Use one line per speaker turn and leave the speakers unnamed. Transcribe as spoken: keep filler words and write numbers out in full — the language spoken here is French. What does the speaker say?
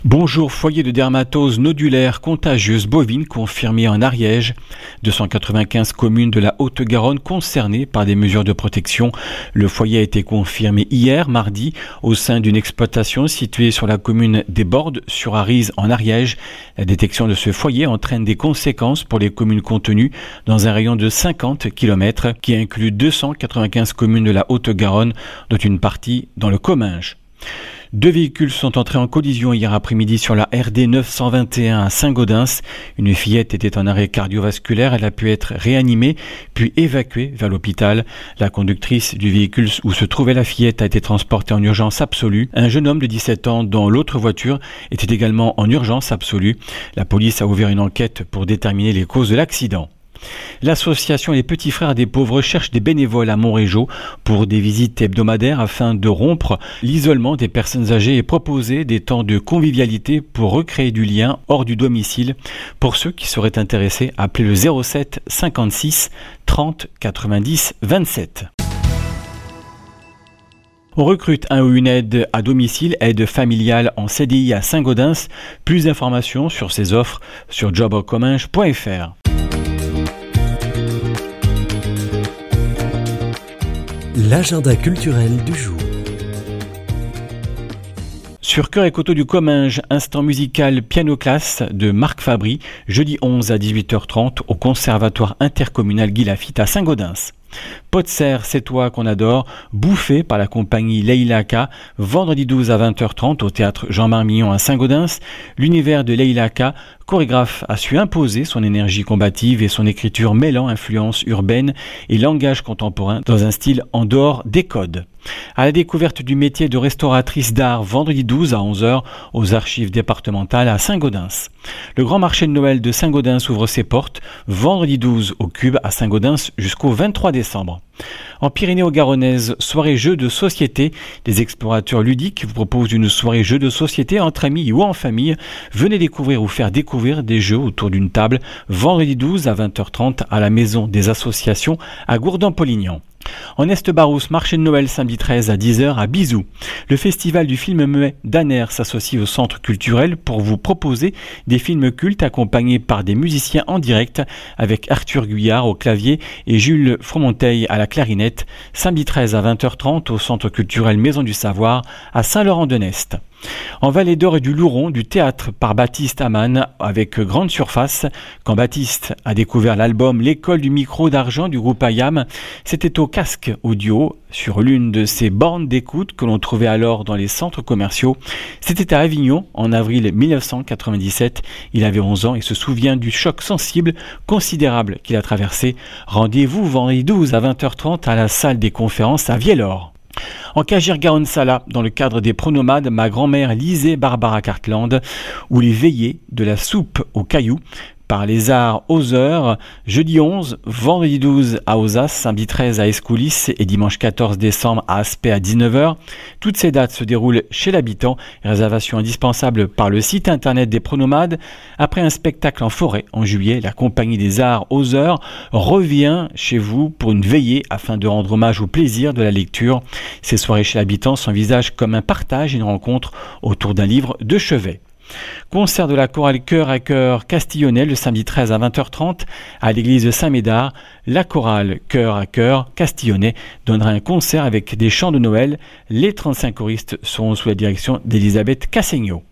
Bonjour, foyer de dermatose nodulaire contagieuse bovine confirmé en Ariège. deux cent quatre-vingt-quinze communes de la Haute-Garonne concernées par des mesures de protection. Le foyer a été confirmé hier, mardi, au sein d'une exploitation située sur la commune des Bordes, sur Arize, en Ariège. La détection de ce foyer entraîne des conséquences pour les communes contenues dans un rayon de cinquante kilomètres qui inclut deux cent quatre-vingt-quinze communes de la Haute-Garonne, dont une partie dans le Comminges. Deux véhicules sont entrés en collision hier après-midi sur la R D neuf cent vingt et un à Saint-Gaudens. Une fillette était en arrêt cardiovasculaire. Elle a pu être réanimée, puis évacuée vers l'hôpital. La conductrice du véhicule où se trouvait la fillette a été transportée en urgence absolue. Un jeune homme de dix-sept ans, dont l'autre voiture, était également en urgence absolue. La police a ouvert une enquête pour déterminer les causes de l'accident. L'association Les Petits Frères des Pauvres cherche des bénévoles à Montrégeau pour des visites hebdomadaires afin de rompre l'isolement des personnes âgées et proposer des temps de convivialité pour recréer du lien hors du domicile. Pour ceux qui seraient intéressés, appelez le zéro sept cinquante-six trente quatre-vingt-dix vingt-sept. On recrute un ou une aide à domicile, aide familiale en C D I à Saint-Gaudens. Plus d'informations sur ces offres sur job au comminges point f r.
L'agenda culturel du jour.
Sur Cœur et Coteaux du Comminges, instant musical piano classe de Marc Fabry, jeudi onze à dix-huit heures trente au Conservatoire intercommunal Guy Lafitte à Saint-Gaudens. Pot de serre, c'est toi qu'on adore, bouffé par la compagnie Leila K, vendredi douze à vingt heures trente au théâtre Jean-Marc Mignon à Saint-Gaudens. L'univers de Leila K, chorégraphe, a su imposer son énergie combative et son écriture mêlant influence urbaine et langage contemporain dans un style en dehors des codes. À la découverte du métier de restauratrice d'art vendredi douze à onze heures aux archives départementales à Saint-Gaudens. Le grand marché de Noël de Saint-Gaudens ouvre ses portes vendredi douze au Cube à Saint-Gaudens jusqu'au vingt-trois décembre. En Pyrénées-Garonnaises, soirée jeux de société. Les explorateurs ludiques vous proposent une soirée jeux de société entre amis ou en famille. Venez découvrir ou faire découvrir des jeux autour d'une table vendredi douze à vingt heures trente à la Maison des Associations à Gourdon-Polignan. En Est-Barousse, marché de Noël samedi treize à dix heures à Bizou. Le festival du film muet d'Aner s'associe au centre culturel pour vous proposer des films cultes accompagnés par des musiciens en direct avec Arthur Guyard au clavier et Jules Fromonteil à la clarinette. Samedi treize à vingt heures trente au centre culturel Maison du Savoir à Saint-Laurent-de-Nest. En Vallée d'Or et du Louron, du théâtre par Baptiste Amann avec Grande Surface. Quand Baptiste a découvert l'album L'école du micro d'argent du groupe Ayam, c'était au casque audio sur l'une de ces bornes d'écoute que l'on trouvait alors dans les centres commerciaux. C'était à Avignon en avril mille neuf cent quatre-vingt-dix-sept. Il avait onze ans et se souvient du choc sensible considérable qu'il a traversé. Rendez-vous vendredi douze à vingt heures trente à la salle des conférences à Vielor. En Cagir-Garonne-Sala, dans le cadre des pronomades, ma grand-mère lisait Barbara Cartland ou les veillées de la soupe aux cailloux par les arts Oseurs, jeudi onze, vendredi douze à Ozas, samedi treize à Escoulis et dimanche quatorze décembre à Aspect à dix-neuf heures. Toutes ces dates se déroulent chez l'habitant. Réservation indispensable par le site internet des pronomades. Après un spectacle en forêt en juillet, la compagnie des arts Oseurs revient chez vous pour une veillée afin de rendre hommage au plaisir de la lecture. Ces soirées chez l'habitant s'envisagent comme un partage et une rencontre autour d'un livre de chevet. Concert de la chorale Cœur à Cœur Castillonnais le samedi treize à vingt heures trente à l'église de Saint-Médard. La chorale Cœur à Cœur Castillonnais donnera un concert avec des chants de Noël. Les trente-cinq choristes seront sous la direction d'Elisabeth Cassegnot.